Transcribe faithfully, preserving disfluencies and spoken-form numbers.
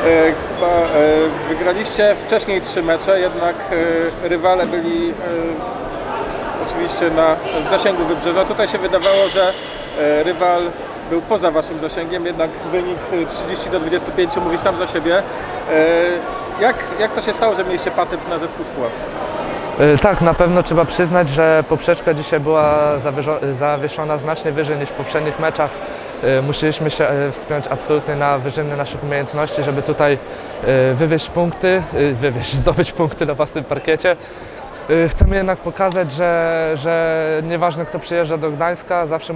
Chyba wygraliście wcześniej trzy mecze, jednak rywale byli oczywiście na, w zasięgu Wybrzeża. Tutaj się wydawało, że rywal był poza waszym zasięgiem, jednak wynik trzydzieści do dwudziestu pięciu mówi sam za siebie. Jak, jak to się stało, że mieliście patent na zespół z Puław? Tak, na pewno trzeba przyznać, że poprzeczka dzisiaj była zawieszona znacznie wyżej niż w poprzednich meczach. Musieliśmy się wspiąć absolutnie na wyżyny naszych umiejętności, żeby tutaj wywieźć punkty, wywieźć, zdobyć punkty na własnym parkiecie. Chcemy jednak pokazać, że, że nieważne kto przyjeżdża do Gdańska, zawsze